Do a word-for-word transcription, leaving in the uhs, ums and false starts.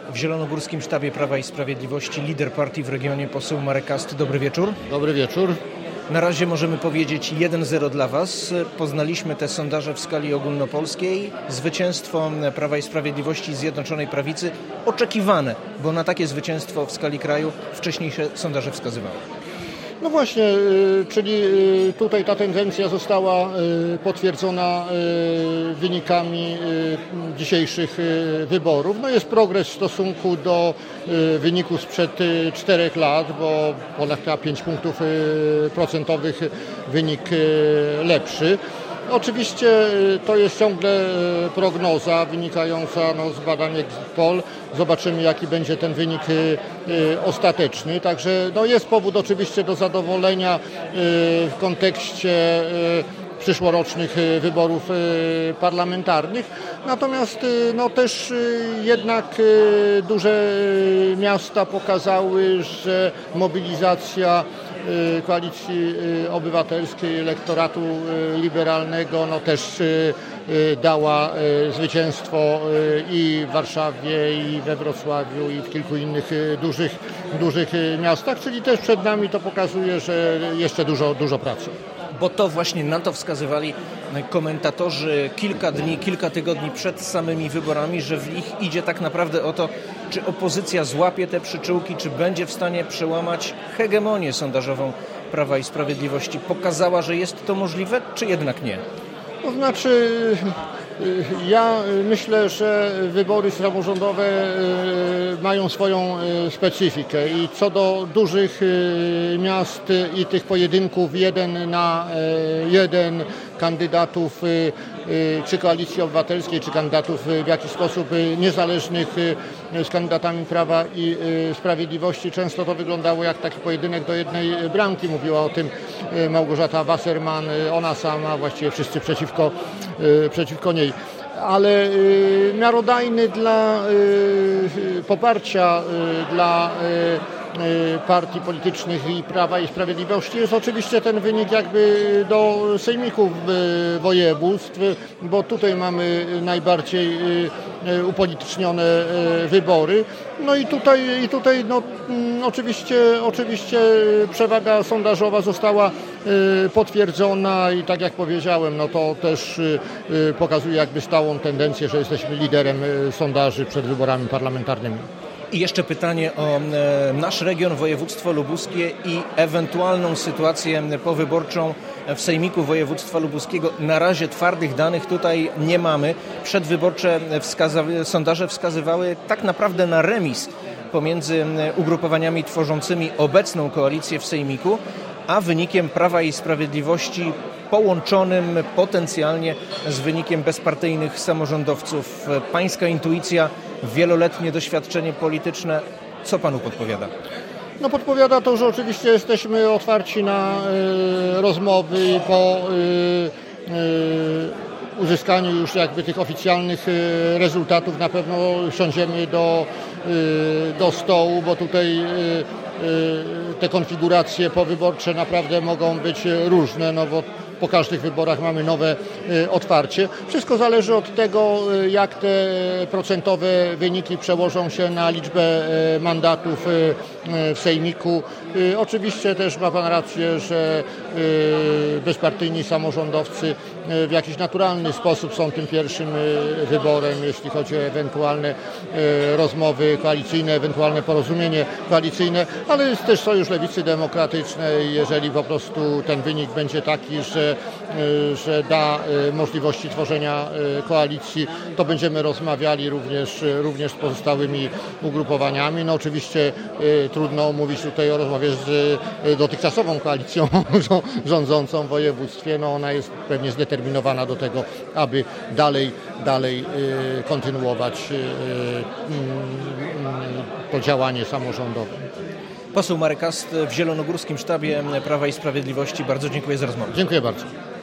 W zielonogórskim sztabie Prawa i Sprawiedliwości lider partii w regionie, poseł Marek Ast. Dobry wieczór. Dobry wieczór. Na razie możemy powiedzieć jeden zero dla Was. Poznaliśmy te sondaże w skali ogólnopolskiej. Zwycięstwo Prawa i Sprawiedliwości i Zjednoczonej Prawicy oczekiwane, bo na takie zwycięstwo w skali kraju wcześniejsze sondaże wskazywały. No właśnie, czyli tutaj ta tendencja została potwierdzona wynikami dzisiejszych wyborów. No jest progres w stosunku do wyniku sprzed czterech lat, bo ponad pięć punktów procentowych wynik lepszy. Oczywiście to jest ciągle prognoza wynikająca no, z badań Exit Poll. Zobaczymy, jaki będzie ten wynik ostateczny. Także no, jest powód oczywiście do zadowolenia w kontekście przyszłorocznych wyborów parlamentarnych. Natomiast no, też jednak duże miasta pokazały, że mobilizacja Koalicji Obywatelskiej, elektoratu liberalnego no też dała zwycięstwo i w Warszawie, i we Wrocławiu, i w kilku innych dużych, dużych miastach, czyli też przed nami to pokazuje, że jeszcze dużo, dużo pracy. Bo to właśnie na to wskazywali komentatorzy kilka dni, kilka tygodni przed samymi wyborami, że w nich idzie tak naprawdę o to, czy opozycja złapie te przyczółki, czy będzie w stanie przełamać hegemonię sondażową Prawa i Sprawiedliwości. Pokazała, że jest to możliwe, czy jednak nie? To znaczy, ja myślę, że wybory samorządowe mają swoją specyfikę i co do dużych miast i tych pojedynków jeden na jeden kandydatów czy Koalicji Obywatelskiej, czy kandydatów w jakiś sposób niezależnych z kandydatami Prawa i Sprawiedliwości. Często to wyglądało jak taki pojedynek do jednej bramki. Mówiła o tym Małgorzata Wasserman, ona sama, właściwie wszyscy przeciwko, przeciwko niej. Ale miarodajny dla poparcia dla partii politycznych i Prawa i Sprawiedliwości jest oczywiście ten wynik jakby do sejmików województw, bo tutaj mamy najbardziej upolitycznione wybory. No i tutaj, i tutaj no, oczywiście, oczywiście przewaga sondażowa została potwierdzona i tak jak powiedziałem, no to też pokazuje jakby stałą tendencję, że jesteśmy liderem sondaży przed wyborami parlamentarnymi. I jeszcze pytanie o e, nasz region, województwo lubuskie i ewentualną sytuację powyborczą w Sejmiku Województwa Lubuskiego. Na razie twardych danych tutaj nie mamy. Przedwyborcze wskaza- sondaże wskazywały tak naprawdę na remis pomiędzy ugrupowaniami tworzącymi obecną koalicję w Sejmiku, a wynikiem Prawa i Sprawiedliwości połączonym potencjalnie z wynikiem bezpartyjnych samorządowców. Pańska intuicja, wieloletnie doświadczenie polityczne, co panu podpowiada? No podpowiada to, że oczywiście jesteśmy otwarci na y, rozmowy po y, y, uzyskaniu już jakby tych oficjalnych y, rezultatów. Na pewno siądziemy do, y, do stołu, bo tutaj y, te konfiguracje powyborcze naprawdę mogą być różne, no bo po każdych wyborach mamy nowe otwarcie. Wszystko zależy od tego, jak te procentowe wyniki przełożą się na liczbę mandatów w Sejmiku. Oczywiście też ma pan rację, że bezpartyjni samorządowcy w jakiś naturalny sposób są tym pierwszym wyborem, jeśli chodzi o ewentualne rozmowy koalicyjne, ewentualne porozumienie koalicyjne, ale jest też Sojusz Lewicy Demokratycznej. Jeżeli po prostu ten wynik będzie taki, że, że da możliwości tworzenia koalicji, to będziemy rozmawiali również, również z pozostałymi ugrupowaniami. No oczywiście trudno mówić tutaj o rozmowie z dotychczasową koalicją rządzącą w województwie. No ona jest pewnie zdeterminowana do tego, aby dalej, dalej kontynuować to działanie samorządowe. Poseł Marek Ast w Zielonogórskim Sztabie Prawa i Sprawiedliwości. Bardzo dziękuję za rozmowę. Dziękuję bardzo.